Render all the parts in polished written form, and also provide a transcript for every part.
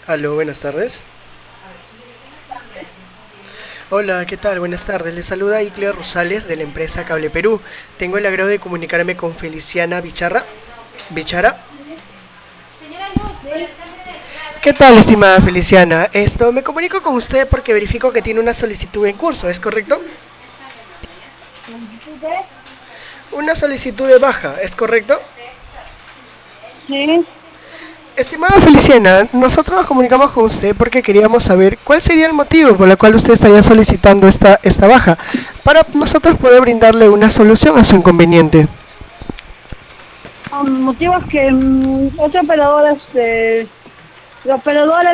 Aló, buenas tardes. Hola, ¿qué tal? Buenas tardes. Les saluda Iclea Rosales de la empresa Cable Perú. Tengo el agrado de comunicarme con Feliciana Bicharra. ¿Bichara? Sí, ¿Qué tal, estimada Feliciana? Me comunico con usted porque verifico que tiene una solicitud en curso, ¿es correcto? ¿tú qué? Una solicitud de baja, ¿es correcto? Sí, Estimada Feliciana, nosotros nos comunicamos con usted porque queríamos saber cuál sería el motivo por el cual usted estaría solicitando esta baja, para nosotros poder brindarle una solución a su inconveniente. motivos que otra operadora, la operadora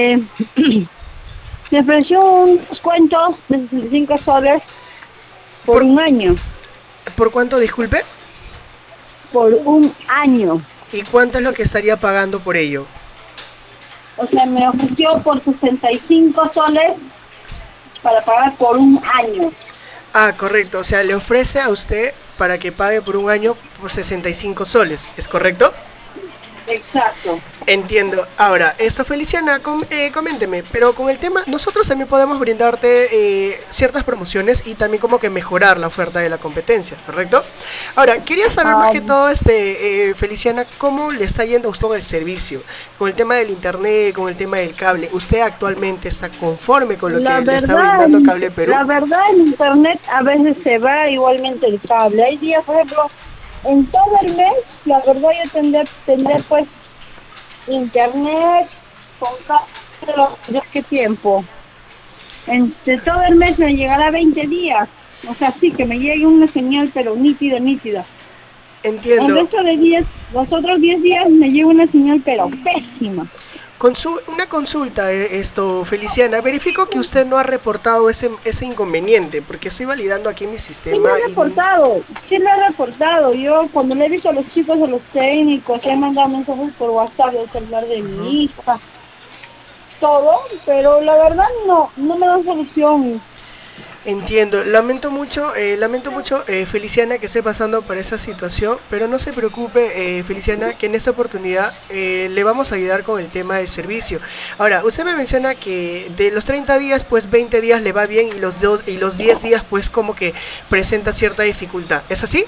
me ofreció un descuento de 65 soles por ¿Por, un año, por cuánto, disculpe? por un año. ¿Y cuánto es lo que estaría pagando por ello? O sea, me ofreció por 65 soles para pagar por un año. Ah, correcto. O sea, le ofrece a usted para que pague por un año por 65 soles. ¿Es correcto? Exacto. Entiendo. Ahora, Feliciana, coménteme, pero con el tema, nosotros también podemos brindarte ciertas promociones y también como que mejorar la oferta de la competencia, ¿correcto? Ahora, quería saber más que Am, todo, Feliciana, cómo le está yendo a usted el servicio, con el tema del internet, con el tema del cable. ¿Usted actualmente está conforme con lo la que le está verdad, brindando Cable Perú? la verdad en internet a veces se va igualmente el cable. Hay días, por ejemplo, en todo el mes, la verdad yo tendré pues internet con cable los días que tiempo. De todo el mes me llegará 20 días. O sea, sí, que me llegue una señal, pero nítida, nítida. El Entiendo. resto de días, los otros 10 días me llega una señal, pero pésima. Una consulta, Feliciana. Verifico que usted no ha reportado ese inconveniente, porque estoy validando aquí mi Sí lo sistema he y... reportado, sí lo he reportado. Yo cuando le he visto a los chicos, a los técnicos, he mandado mensajes por WhatsApp del celular de mi hija, todo, pero la verdad no me dan solución. Entiendo, lamento mucho, Feliciana, que esté pasando por esa situación, pero no se preocupe, Feliciana, que en esta oportunidad le vamos a ayudar con el tema del servicio. Ahora, usted me menciona que de los 30 días, pues 20 días le va bien y los 10 días, pues como que presenta cierta dificultad. ¿Es así?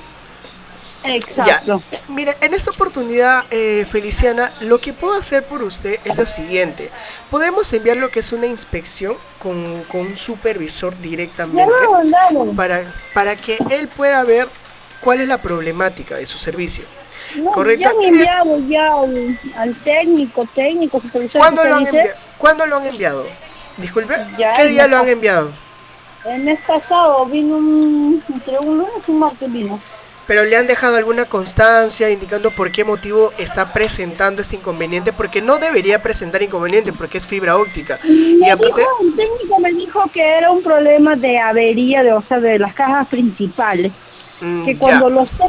Ya, Exacto. mire, en esta oportunidad, Feliciana, lo que puedo hacer por usted es lo siguiente. Podemos enviar lo que es una inspección con un supervisor Ya lo directamente he mandado. para que él pueda ver cuál es la problemática de su servicio. No, ya ¿Correcto? me he enviado ya al técnico, supervisor que ¿Cuándo usted lo han dice, enviado? ¿Cuándo lo han enviado? Disculpe, ya ¿qué día lo han enviado? el mes pasado vino entre un lunes y un martes vino. Pero le han dejado alguna constancia indicando por qué motivo está presentando este inconveniente, porque no debería presentar inconveniente porque es fibra óptica. Y aparte, El técnico me dijo que era un problema de avería, o sea, de las cajas principales, que ya,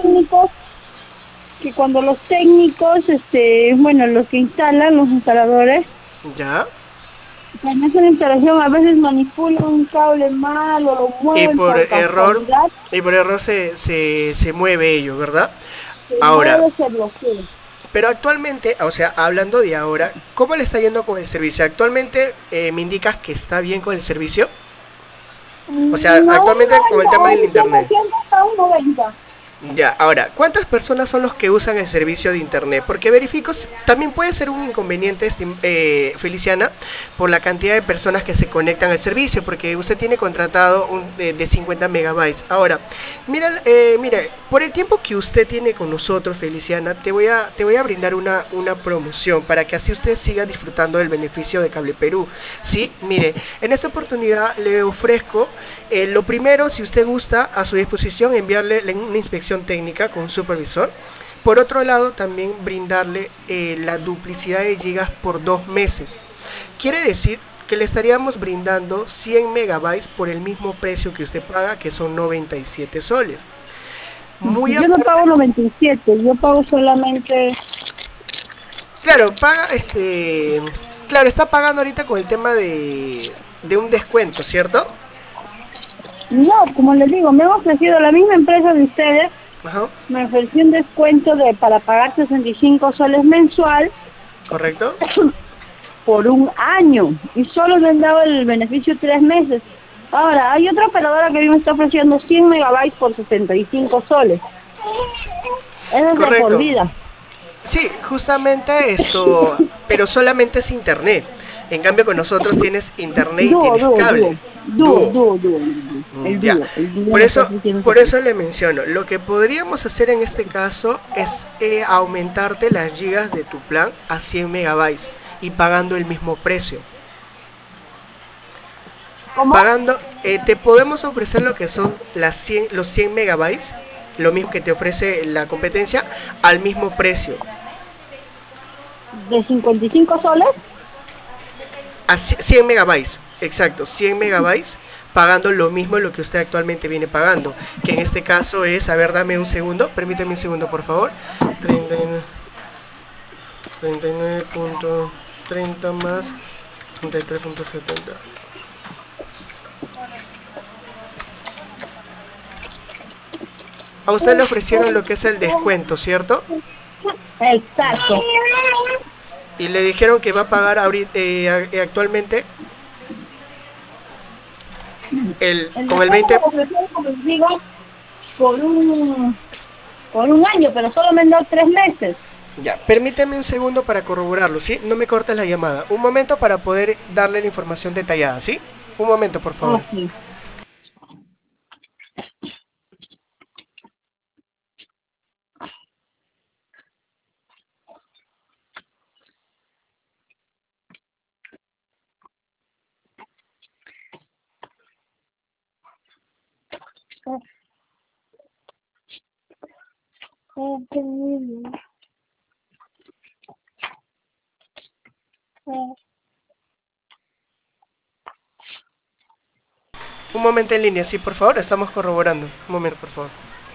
cuando los técnicos, bueno, los que instalan, los instaladores, ya. cuando hacen la instalación a veces manipulan un cable mal o lo Y mueven por por error, casualidad, se mueve ello, ¿verdad? se Ahora, mueve, se bloquea. pero actualmente, o sea, hablando de ahora, ¿cómo le está yendo con el servicio? Actualmente me indicas que está bien con el servicio. O sea, No, un actualmente con el 90, tema del un 100% internet. a un 90. Ya, ahora, ¿cuántas personas son los que usan el servicio de internet? Porque verifico, también puede ser un inconveniente, Feliciana, por la cantidad de personas que se conectan al servicio, porque usted tiene contratado de 50 megabytes. Ahora, mira, por el tiempo que usted tiene con nosotros, Feliciana, te voy a brindar una promoción para que así usted siga disfrutando del beneficio de Cable Perú. Sí, mire, en esta oportunidad le ofrezco, lo primero, si usted gusta, a su disposición enviarle una inspección técnica con un supervisor. Por otro lado, también brindarle la duplicidad de gigas por 2 meses. Quiere decir que le estaríamos brindando 100 megabytes por el mismo precio que usted paga, que son 97 soles. Muy Yo no aparte, pago 97, yo pago solamente. claro, claro, está pagando ahorita con el tema de un descuento, ¿cierto? No, como les digo, me han ofrecido la misma empresa de ustedes, Ajá, me ofreció un descuento para pagar 65 soles mensual, correcto. por un año y solo me han dado el beneficio 3 meses. Ahora, hay otra operadora que a mí me está ofreciendo 100 megabytes por 65 soles. Eso es de por Correcto. vida. Sí, justamente esto, pero solamente es internet. En cambio con nosotros tienes internet y Dúo, tienes dúo, dúo. cable. Dúo, Dúo. dúo, dúo. El Ya. dúo. El dúo Por me está eso, ofreciendo ese por precio. eso le menciono, lo que podríamos hacer en este caso es aumentarte las gigas de tu plan a 100 megabytes y pagando el mismo precio. ¿Cómo? Pagando, te podemos ofrecer lo que son los 100 megabytes, lo mismo que te ofrece la competencia, al mismo precio. ¿De 55 soles? A 100 megabytes, exacto, 100 megabytes, pagando lo mismo de lo que usted actualmente viene pagando, que en este caso es, a ver, dame un segundo, permíteme un segundo, por favor. 39.30 más 33.70. A usted le ofrecieron lo que es el descuento, ¿cierto? Exacto. Y le dijeron que va a pagar ahorita, actualmente El con el descuento me 20. lo ofrecieron, como les digo, por un año, pero solo me han dado 3 meses. Ya, permíteme un segundo para corroborarlo, ¿sí? No me cortes la llamada. Un momento para poder darle la información detallada, ¿sí? Un momento, por favor. Ok. Un momento en línea, sí, por favor, estamos corroborando. Un momento, por favor.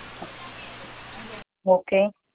Ok.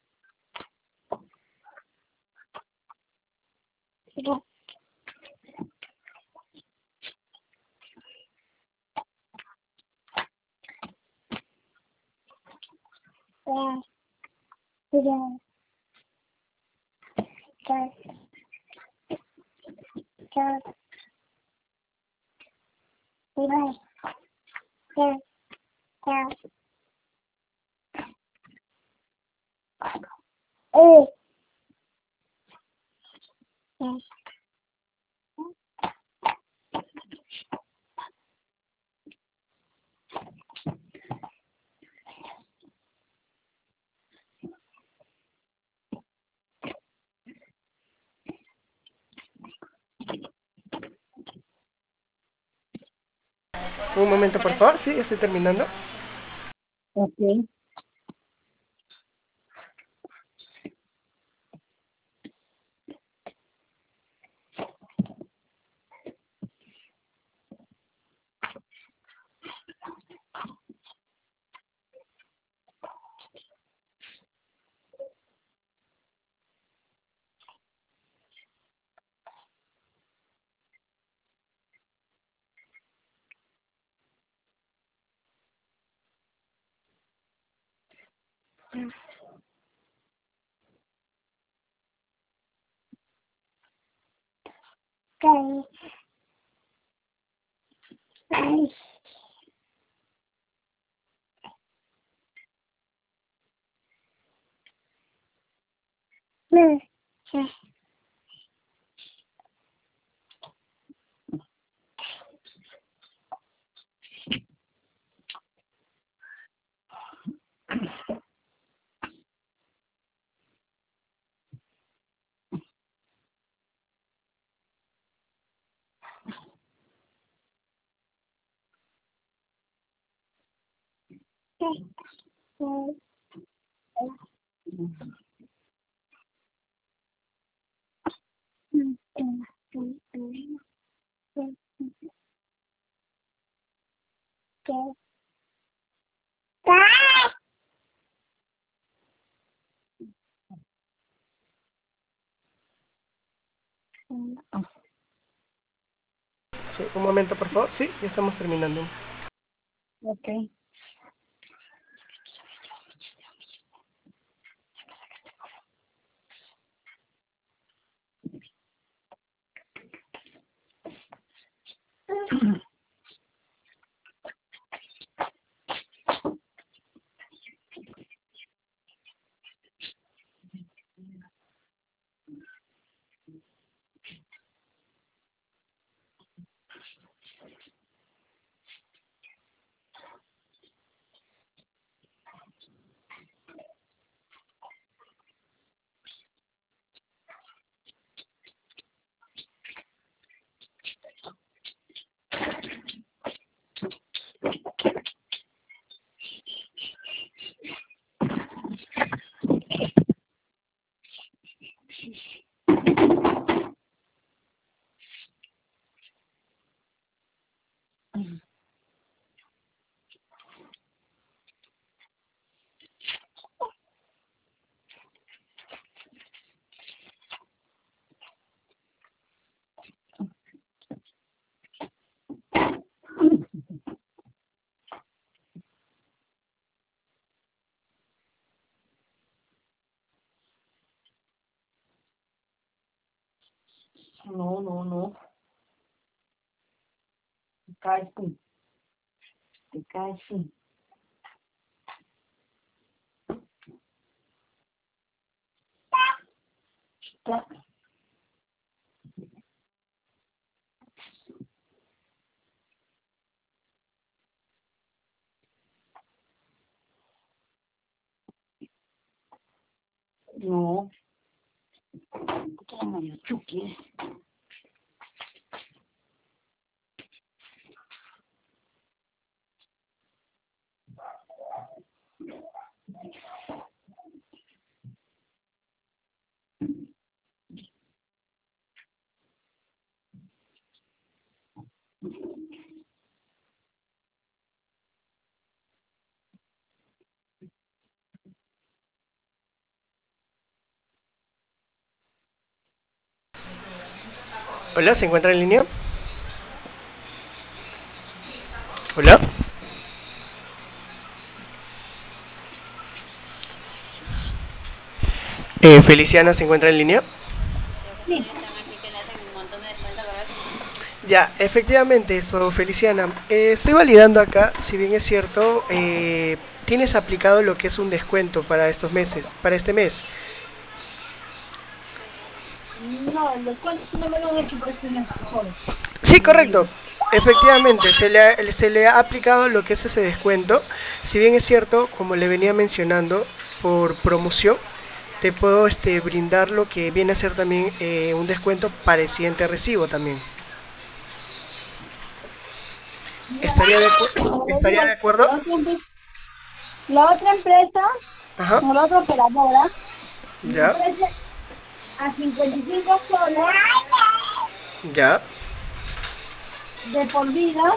Un momento, por favor, sí, estoy terminando. Ok. Sí, un momento, por favor. Sí, ya estamos terminando. Ok. No, no, no. Te caes tú. Te caes tú. No. Toma, yo chuki. Hola, ¿se encuentra en línea? Hola. Feliciana se encuentra en línea. Sí. Ya, efectivamente, eso, Feliciana. Estoy validando acá, si bien es cierto, tienes aplicado lo que es un descuento para estos meses, para este mes. No, el descuento no me lo han hecho por este mes solo. Sí, correcto. Efectivamente, se le ha aplicado lo que es ese descuento. Si bien es cierto, como le venía mencionando, por promoción, te puedo brindar lo que viene a ser también un descuento para el siguiente recibo también. Mira, ¿Estaría de, como le estaría digo, de acuerdo? la otra empresa, Ajá. o la otra operadora, me Ya, ofrece a 55 soles ya, de por vida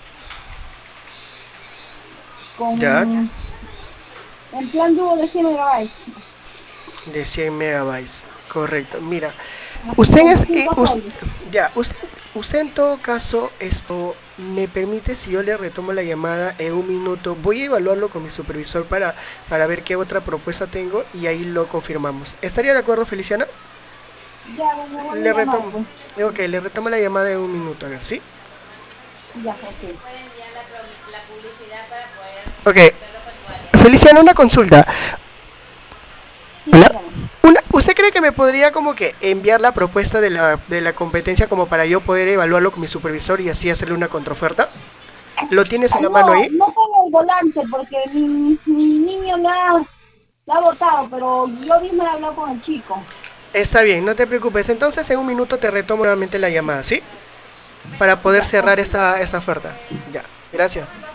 ya. con el plan dúo de 100 megabytes. De 100 megabytes. Correcto. Mira, A usted es, 55 soles. ya, usted en todo caso, esto me permite si yo le retomo la llamada en un minuto. Voy a evaluarlo con mi supervisor para ver qué otra propuesta tengo y ahí lo confirmamos. ¿Estaría de acuerdo, Feliciana? Ya, me vuelve a Le llamar, retomo. pues. Ok, le retomo la llamada en un minuto, a ver, ¿sí? Ya, ok. Ok. Feliciana, una consulta. Sí, Hola. dígame. ¿Usted cree que me podría como que enviar la propuesta de la competencia como para yo poder evaluarlo con mi supervisor y así hacerle una contraoferta? ¿Lo tienes a la mano No, ahí? no tengo el volante porque mi niño la ha botado, pero yo misma he hablado con el chico. Está bien, no te preocupes. Entonces en un minuto te retomo nuevamente la llamada, ¿sí? Para poder Ya, cerrar ok. esta oferta. Ya, gracias.